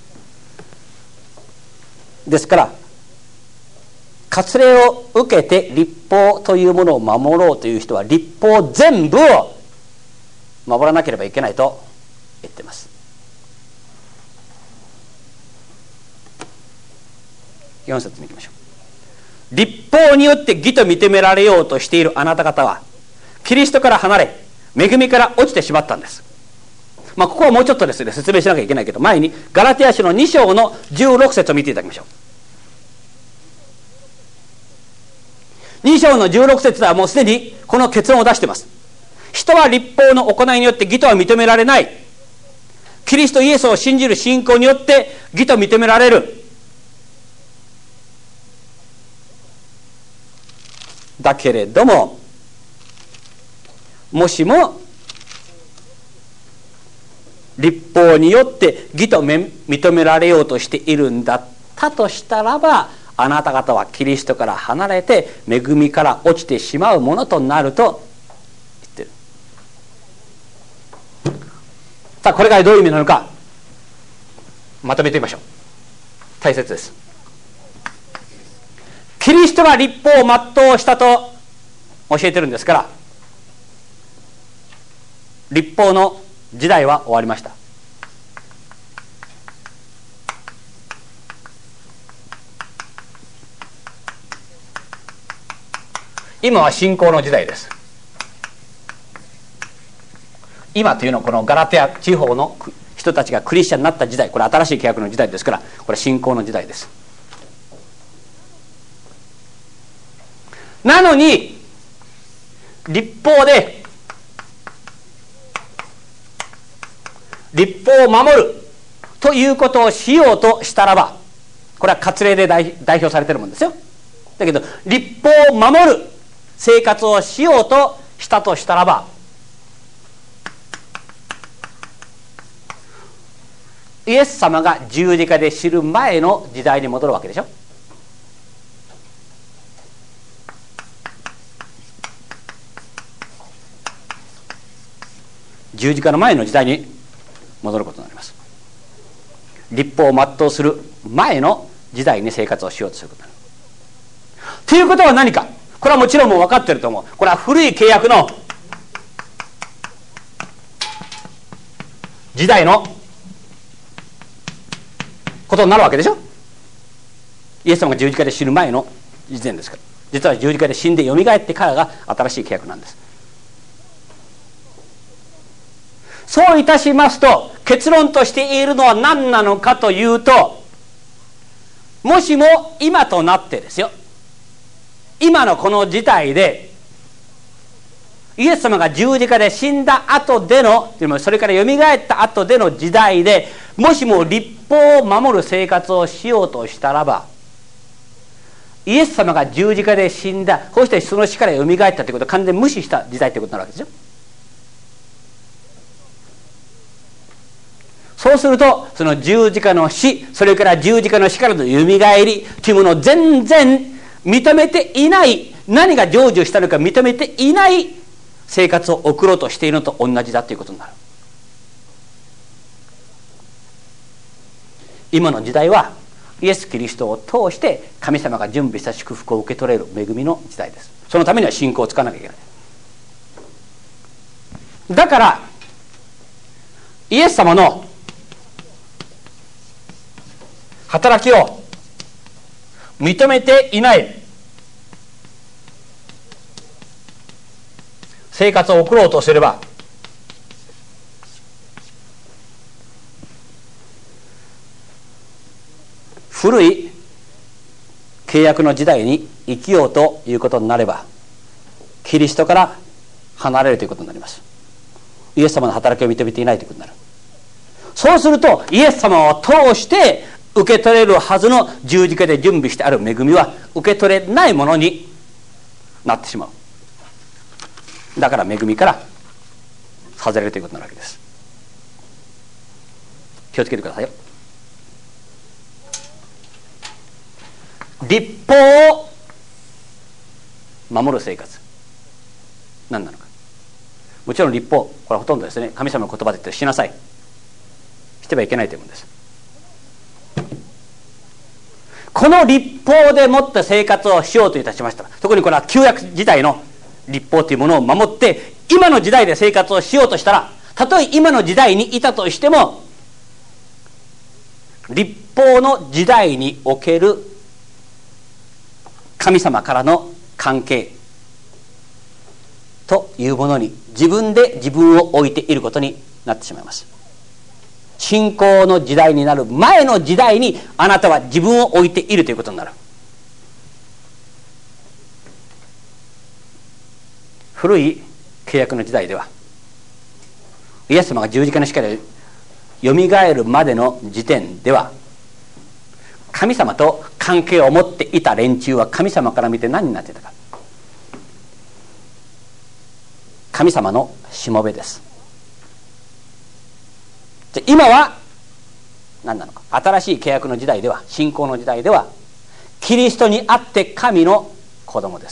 ですから割礼を受けて律法というものを守ろうという人は律法全部を守らなければいけないと言っています。4節に行きましょう。 律法によって義と認められようとしているあなた方はキリストから離れ恵みから落ちてしまったんです。ここはもうちょっとですね説明しなきゃいけないけど、前にガラテヤ書の2章の16節を見ていただきましょう。2章の16節ではもうすでにこの結論を出しています。人は律法の行いによって義とは認められない。キリストイエスを信じる信仰によって義と認められる。だけれども、もしも律法によって義と認められようとしているんだったとしたらば、あなた方はキリストから離れて恵みから落ちてしまうものとなると言ってる。さあこれがどういう意味なのかまとめてみましょう。大切です。キリストが律法を全うしたと教えてるんですから、律法の時代は終わりました。今は信仰の時代です。今というのはこのガラテヤ地方の人たちがクリスチャンになった時代、これ新しい契約の時代ですから、これ信仰の時代です。なのに律法で律法を守るということをしようとしたらば、これは割礼で代表されているもんですよ。だけど律法を守る生活をしようとしたとしたらば、イエス様が十字架で死ぬ前の時代に戻るわけでしょ。十字架の前の時代に戻ることになります。律法を全うする前の時代に生活をしようとすることになる。ということは何か、これはもちろんもう分かっていると思う。これは古い契約の時代のことになるわけでしょ。イエス様が十字架で死ぬ前の時点ですから。実は十字架で死んでよみがえってからが新しい契約なんです。そういたしますと、結論として言えるのは何なのかというと、もしも今となってですよ、今のこの事態でイエス様が十字架で死んだ後での、それからよみがえった後での時代で、もしも律法を守る生活をしようとしたらば、イエス様が十字架で死んだ、そしてその死からよみがえったということを完全に無視した時代ということになるわけですよ。そうすると、その十字架の死、それから十字架の死からのよみがえりというものを全然認めていない、何が成就したのか認めていない生活を送ろうとしているのと同じだということになる。今の時代はイエス・キリストを通して神様が準備した祝福を受け取れる恵みの時代です。そのためには信仰をつかなきゃいけない。だからイエス様の働きを認めていない生活を送ろうとすれば、古い契約の時代に生きようということになれば、キリストから離れるということになります。イエス様の働きを認めていないということになる。そうするとイエス様を通して受け取れるはずの十字架で準備してある恵みは受け取れないものになってしまう。だから恵みから外れるということになるわけです。気をつけてくださいよ。律法を守る生活、何なのか。もちろん律法、これはほとんどですね、神様の言葉で言ってしなさい、してはいけないというものです。この律法でもって生活をしようといたしましたら、特にこれは旧約時代の律法というものを守って今の時代で生活をしようとしたら、たとえ今の時代にいたとしても、律法の時代における神様からの関係というものに自分で自分を置いていることになってしまいます。信仰の時代になる前の時代にあなたは自分を置いているということになる。古い契約の時代ではイエス様が十字架の力でよみがえるまでの時点では神様と関係を持っていた連中は神様から見て何になっていたか。神様のしもべです。で今は何なのか。新しい契約の時代では、信仰の時代ではキリストにあって神の子供です。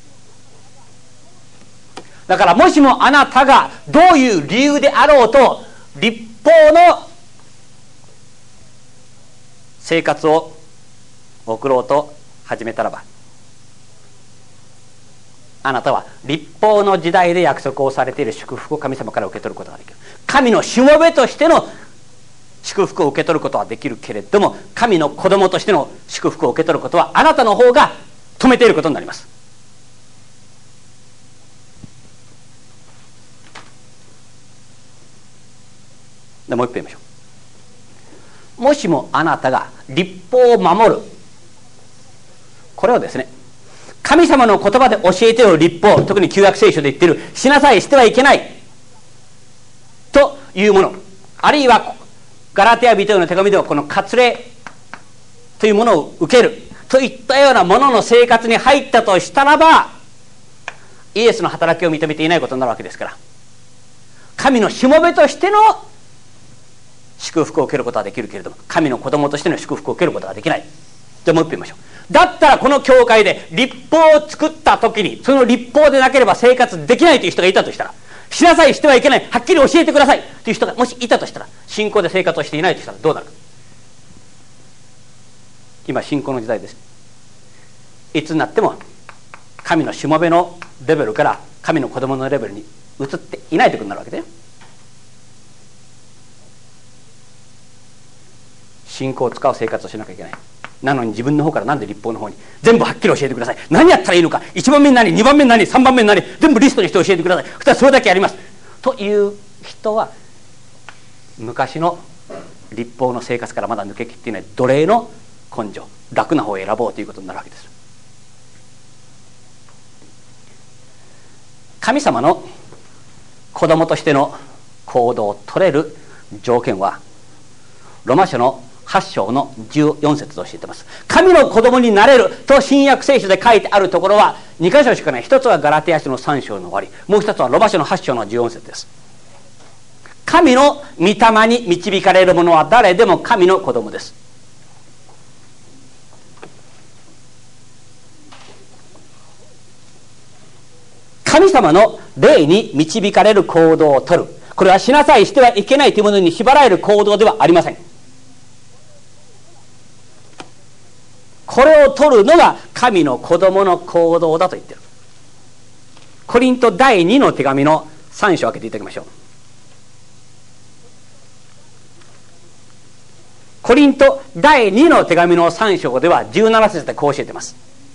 だからもしもあなたがどういう理由であろうと律法の生活を送ろうと始めたらば、あなたは律法の時代で約束をされている祝福を神様から受け取ることができる。神のしもべとしての祝福を受け取ることはできるけれども、神の子供としての祝福を受け取ることはあなたの方が止めていることになります。でもう一遍言いましょう。もしもあなたが律法を守る、これをですね、神様の言葉で教えている律法、特に旧約聖書で言っているしなさいしてはいけないというもの、あるいはガラテヤ人への手紙ではこの割礼というものを受けるといったようなものの生活に入ったとしたらば、イエスの働きを認めていないことになるわけですから、神のしもべとしての祝福を受けることはできるけれども、神の子供としての祝福を受けることはできない。じゃあもう一遍言いましょう。だったらこの教会で律法を作った時に、その律法でなければ生活できないという人がいたとしたら、しなさいしてはいけない、はっきり教えてくださいという人がもしいたとしたら、信仰で生活をしていないとしたらどうなるか。今信仰の時代です。いつになっても神のしもべのレベルから神の子供のレベルに移っていないということになるわけで、信仰を使う生活をしなきゃいけない。なのに自分の方からなんで律法の方に全部はっきり教えてください、何やったらいいのか、1番目に何、2番目に何、3番目に何、全部リストにして教えてください、そしたらそれだけやりますという人は、昔の律法の生活からまだ抜けきっていない奴隷の根性、楽な方を選ぼうということになるわけです。神様の子供としての行動を取れる条件は、ロマ書の8章の14節と教えています。神の子供になれると新約聖書で書いてあるところは2箇所しかない。一つはガラテヤ書の3章の終わり、もう一つはロマ書の8章の14節です。神の御霊に導かれる者は誰でも神の子供です。神様の霊に導かれる行動をとる、これはしなさいしてはいけないというものに縛られる行動ではありません。これを取るのが神の子供の行動だと言っている。コリント第2の手紙の3章を開けていただきましょう。コリント第2の手紙の3章では17節でこう教えています。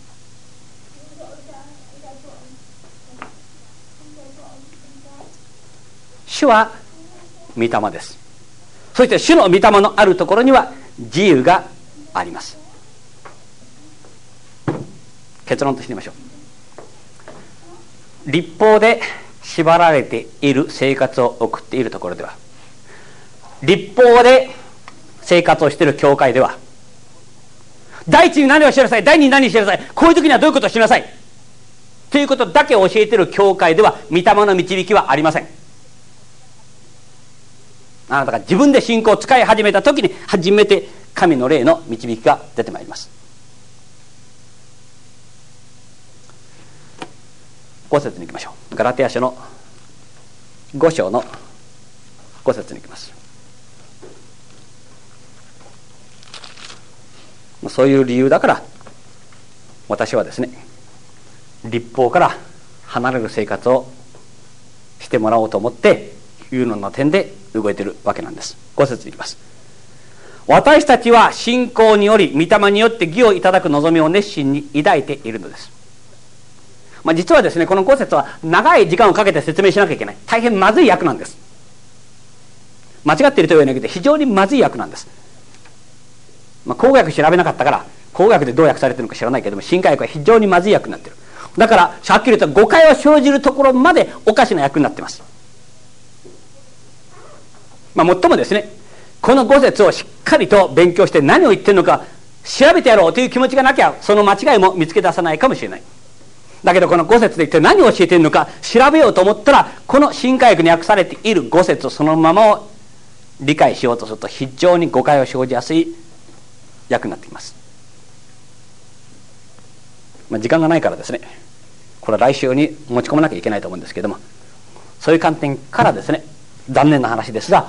主は御霊です。そして主の御霊のあるところには自由があります。結論としてみましょう。律法で縛られている生活を送っているところでは、律法で生活をしている教会では、第一に何をしなさい、第二に何をしなさい、こういう時にはどういうことをしなさいということだけを教えている教会では御霊の導きはありません。あなたが自分で信仰を使い始めた時に初めて神の霊の導きが出てまいります。5節に行きましょう。ガラテヤ書の5章の5節に行きます。そういう理由だから私はですね、律法から離れる生活をしてもらおうと思っていうのの点で動いているわけなんです。5節に行きます。 私たちは信仰により御霊によって義をいただく望みを熱心に抱いているのです。実はですね、この5節は長い時間をかけて説明しなきゃいけない大変まずい訳なんです。間違っているというわけでなくて非常にまずい訳なんです。口語訳調べなかったから口語訳でどう訳されているのか知らないけども、新化訳は非常にまずい訳になっている。だからはっきり言うと誤解を生じるところまでおかしな訳になっています。もっともですね、この5節をしっかりと勉強して何を言ってるのか調べてやろうという気持ちがなきゃその間違いも見つけ出さないかもしれない。だけどこの5節で一体何を教えているのか調べようと思ったら、この新化訳に訳されている5節そのままを理解しようとすると非常に誤解を生じやすい訳になってきます。時間がないからですね、これは来週に持ち込まなきゃいけないと思うんですけども、そういう観点からですね、残念な話ですが、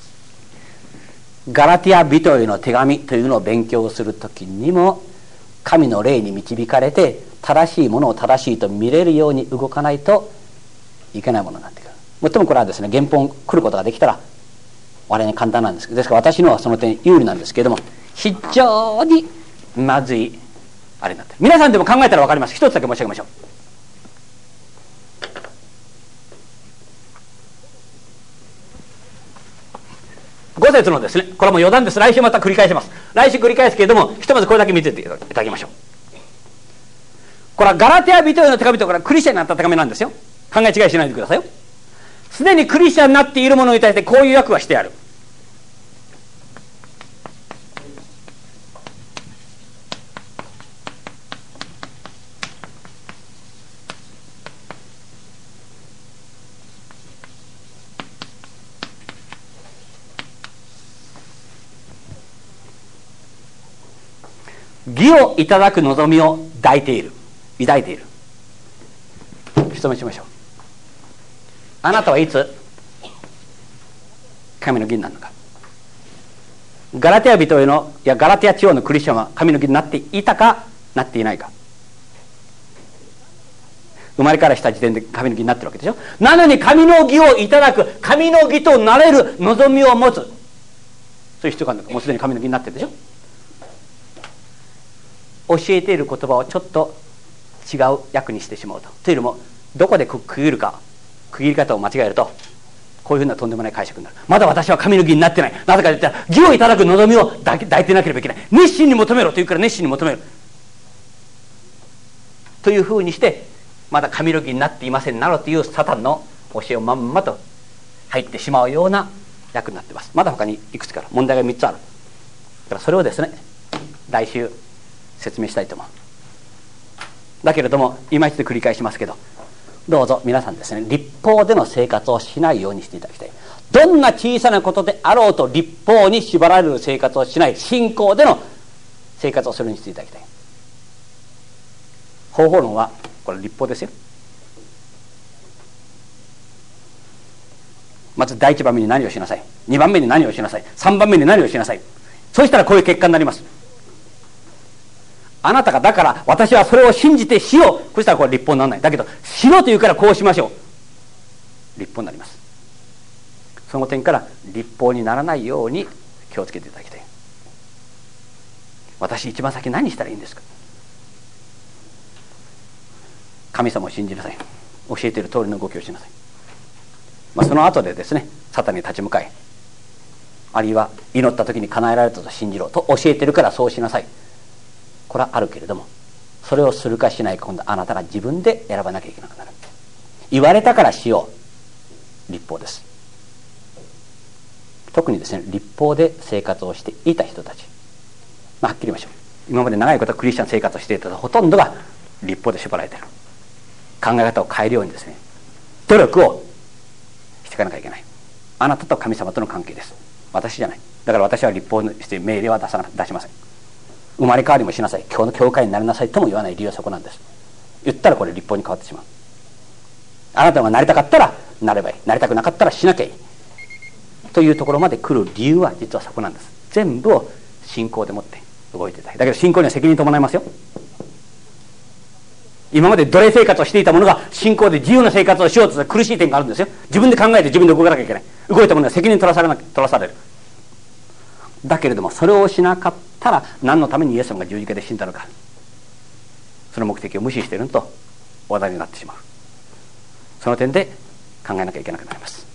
ガラティア人への手紙というのを勉強するときにも神の霊に導かれて正しいものを正しいと見れるように動かないといけないものになってくる。もっともこれはですね、原本来ることができたら我々に簡単なんですけど、ですから私のはその点有利なんですけれども、非常にまずいあれになってる。皆さんでも考えたら分かります。一つだけ申し上げましょう。5節のですね、これはもう余談です。来週また繰り返します。来週繰り返すけれども、ひとまずこれだけ見ていただきましょう。これはガラティア人への手紙とこれはクリスチャンになった手紙なんですよ。考え違いしないでくださいよ。すでにクリスチャンになっている者に対してこういう訳はしてある。義をいただく望みを抱いている。質問しましょう。あなたはいつ神の義になるのか。ガラティア人へのガラティア地方のクリスチャンは神の義になっていたかなっていないか。生まれからした時点で神の義になってるわけでしょ。なのに神の義をいただく、神の義となれる望みを持つ、そういう必要があるのか。もうすでに神の義になってるでしょ。教えている言葉をちょっと違う訳にしてしまうと。というのもどこで区切るか、区切り方を間違えるとこういうふうなとんでもない解釈になる。まだ私は神の義になってない。なぜかといったら義をいただく望みを抱いてなければいけない。熱心に求めろというから熱心に求めるというふうにしてまだ神の義になっていませんなろというサタンの教えをまんまと入ってしまうような訳になっています。まだ他にいくつか問題が3つある。だからそれをですね、来週説明したいと思う。だけれども今一度繰り返しますけど、どうぞ皆さんですね、律法での生活をしないようにしていただきたい。どんな小さなことであろうと律法に縛られる生活をしない、信仰での生活をするようにしていただきたい。方法論はこれ律法ですよ。まず第一番目に何をしなさい、2番目に何をしなさい、3番目に何をしなさい。そうしたらこういう結果になります。あなたがだから私はそれを信じてしよう、そしたらこれ律法にならない。だけどしろと言うからこうしましょう、律法になります。その点から律法にならないように気をつけていただきたい。私一番先何したらいいんですか。神様を信じなさい、教えている通りの動きをしなさい。その後でですね、サタンに立ち向かい、あるいは祈った時に叶えられたと信じろと教えているからそうしなさい、これはあるけれども、それをするかしないか今度あなたが自分で選ばなきゃいけなくなる。言われたからしよう、律法です。特にですね、律法で生活をしていた人たち、はっきり言いましょう。今まで長いことクリスチャン生活をしていたほとんどが律法で縛られている。考え方を変えるようにですね、努力をしていかなきゃいけない。あなたと神様との関係です。私じゃない。だから私は律法にして命令は出しません。生まれ変わりもしなさい、今日の教会になりなさいとも言わない理由はそこなんです。言ったらこれ律法に変わってしまう。あなたがなりたかったらなればいい、なりたくなかったらしなきゃいいというところまで来る理由は実はそこなんです。全部を信仰でもって動いていただき、だけど信仰には責任伴いますよ。今まで奴隷生活をしていた者が信仰で自由な生活をしようとする苦しい点があるんですよ。自分で考えて自分で動かなきゃいけない。動いた者には責任取らされる。 だけれどもそれをしなかったら何のためにイエス様が十字架で死んだのか、その目的を無視しているのと話題になってしまう。その点で考えなきゃいけなくなります。